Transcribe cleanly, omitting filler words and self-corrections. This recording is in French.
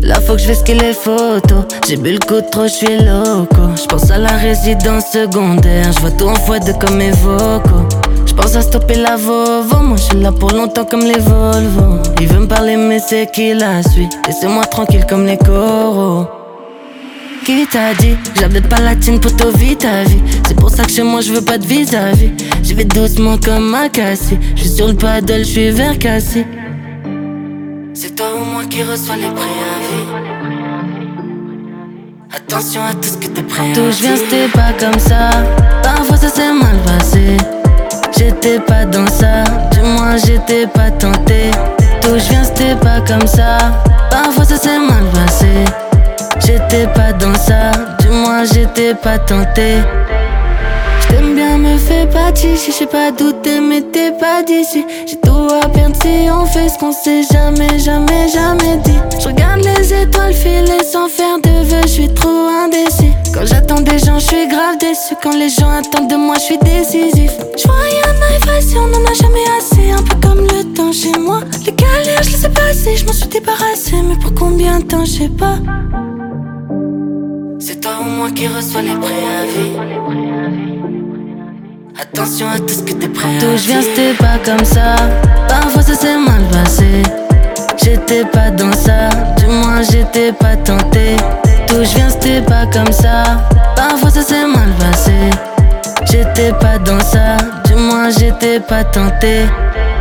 Là faut que je vais les photos. J'ai bu le coup de trop, j'suis loco. J'pense à la résidence secondaire. J'vois tout en fois deux comme mes vocaux. J'pense à stopper la Volvo. Moi j'suis là pour longtemps comme les Volvo. Il veut me parler mais c'est qui la suit. Laissez-moi tranquille comme les coraux. Qui t'a dit que j'avais pas la tienne pour tôt vite ta vie? C'est pour ça que chez moi je veux pas de vis-à-vis. J'y vais doucement comme un cassis. J'suis sur le paddle, j'suis vert cassé. C'est toi ou moi qui reçois les préavis. Attention à tout ce que t'es prêt à dire. D'où je viens c'était pas comme ça. Parfois ça s'est mal passé. J'étais pas dans ça. Du moins j'étais pas tenté. D'où je viens c'était pas comme ça. Parfois ça s'est mal passé. J'étais pas dans ça. Du moins j'étais pas tenté. J't'aime bien, me fais pas de chichi. J'sais pas d'où t'es mais t'es pas d'ici. J'ai tout à perdre si on fait ce qu'on s'est jamais, jamais, jamais dit. J'regarde les étoiles filer sans faire de vœux, j'suis trop indécis. Quand j'attends des gens, j'suis grave déçu. Quand les gens attendent de moi, j'suis décisif. J'vois rien arriver si on en a jamais assez. Un peu comme le temps chez moi. Les galères, j'les ai passées, j'm'en suis débarrassé. Mais pour combien de temps, j'sais pas. C'est toi ou moi qui reçois les préavis. Attention à tout ce que t'es prêt à dire. D'où je viens c'était pas comme ça. Parfois ça s'est mal passé. J'étais pas dans ça. Du moins j'étais pas tenté. D'où je viens c'était pas comme ça. Parfois ça s'est mal passé. J'étais pas dans ça. Du moins j'étais pas tenté.